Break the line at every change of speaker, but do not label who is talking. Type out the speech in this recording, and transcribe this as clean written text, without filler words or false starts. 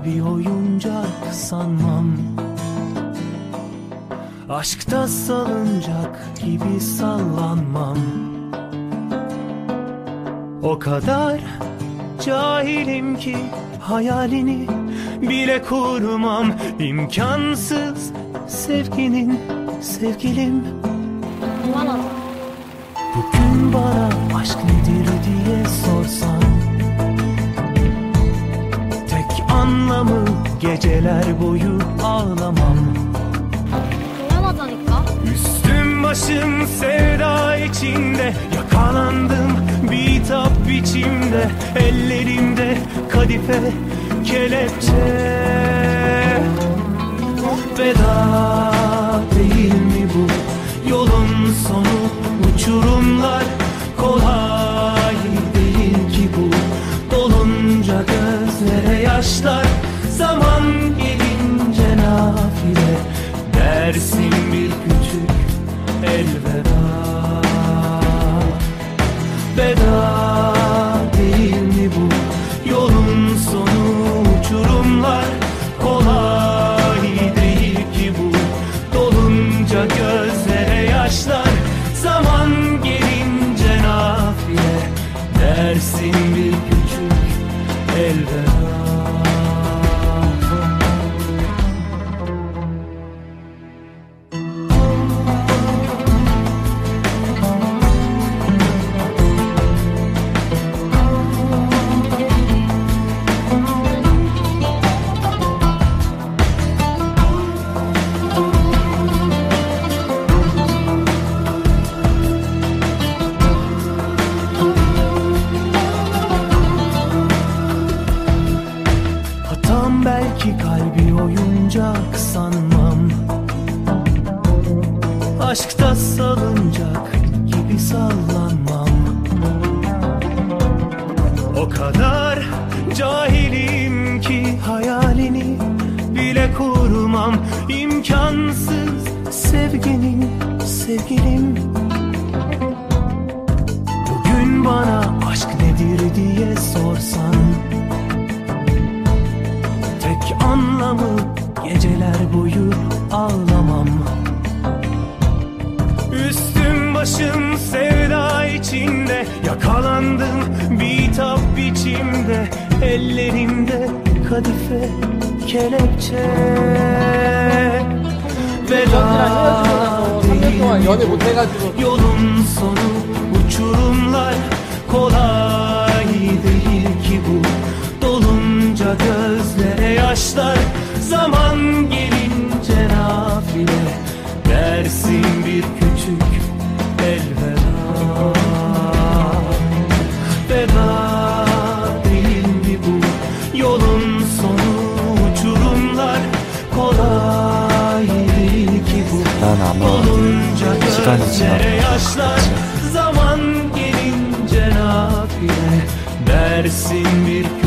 kalbi oyuncak sanmam. Aşkta salıncak gibi sallanmam. O kadar cahilim ki hayalini bile kurmam. İmkansız sevginin sevgilim. Bugün bana aşk nedir diye sorsan, tek anlamı geceler boyu ağlamam. Üstüm başım sevda içinde, yakalandım bitap biçimde. Ellerimde kadife kelepçe. Veda değil mi bu yolun sonu? Uçurumlar kolay değil ki bu. Dolunca gözlere yaşlar, zaman gelince nafile dersin bir küçük elveda. Veda değil mi bu yolun sonu? Uçurumlar kolay değil ki bu. Dolunca gözlere yaşlar, zaman gelince nafile dersin bir küçük elveda. Belki kalbi oyuncak sanmam. Aşkta salıncak gibi sallanmam. O kadar cahilim ki hayalini bile kurmam. İmkansız sevginin sevgilim. Bugün bana aşk nedir diye sorsan, tek anlamı geceler boyu ağlamam. Üstüm başım sevda içinde, yakalandım bitap biçimde. Ellerimde kadife kelepçe. Veda değil mi yolun sonu? Uçurumlar kolay değil ki bu. Dolunca gözlere yaşlar, zaman gelince nafile dersin bir küçük elveda. Veda değil mi bu yolun sonu? Uçurumlar kolay değil ki bu. Dolunca gözlere yaşlar, zaman gelince nafile dersin bir